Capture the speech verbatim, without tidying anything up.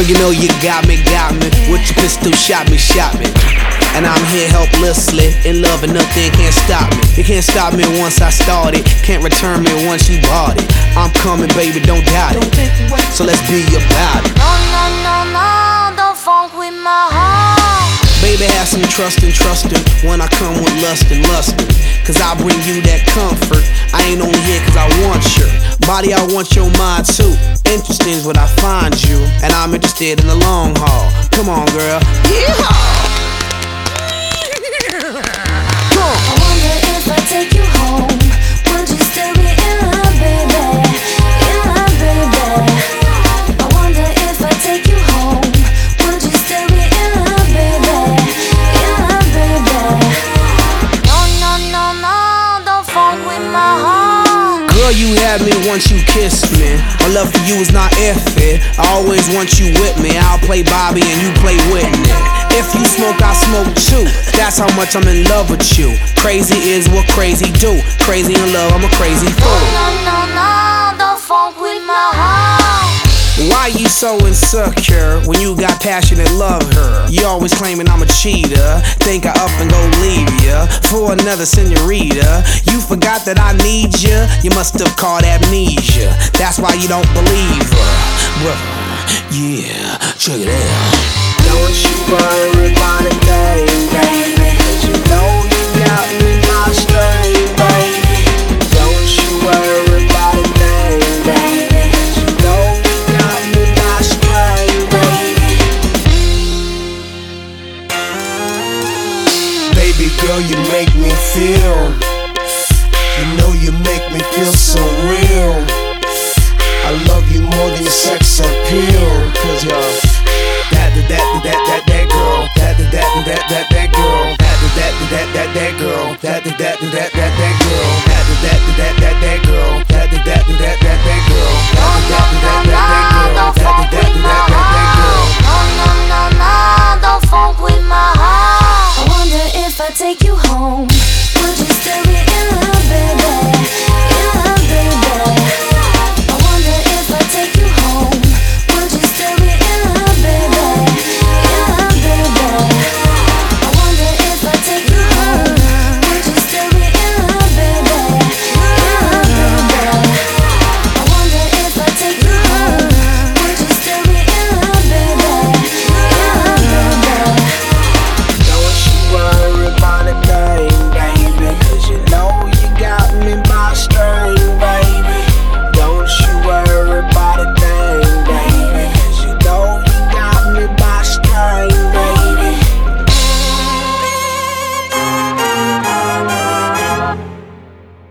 you know you got me, got me. With your pistol, shot me, shot me. And I'm here helplessly, in love and nothing can't stop me. You can't stop me once I started, can't return me once you bought it. I'm coming, baby, don't doubt it. So let's be about it. No, no, no, no, don't funk with my heart. Baby, have some trust and trustin' when I come with lust and lustin'. Cause I bring you that comfort. I ain't only here cause I want your body, I want your mind too. Interesting is what I find you, and I'm interested in the long haul. Come on, girl. Yeehaw! I wonder if I take you home, would you still be in love, baby? In love, baby. I wonder if I take you home, would you still be in love, baby? In love, baby. No, no, no, no, don't funk with my heart. Girl, you had me once you kissed me. My love for you is not iffy. I always want you with me. I'll play Bobby and you play Whitney. If you smoke, I smoke too. That's how much I'm in love with you. Crazy is what crazy do. Crazy in love, I'm a crazy fool. No, no, no, don't funk with my heart. Why you so insecure when you got passionate love her? You always claiming I'm a cheater. Think I up and go leave ya for another senorita. You forgot that I need ya. You must have caught amnesia. That's why you don't believe her. Brother, yeah, check it out. Don't you worry about a thing, baby. You know you got me my string, baby. Don't you worry about a thing, baby. You know you got me my string, baby. Baby girl, you make me feel. You know you make me feel so real. I love you more than your sex appeal. Cause you're that, that, that, that, that, that girl. That, that, that, that, that, that girl. That, that, that, that, that, that girl. That, that, that, that, that, that girl. That,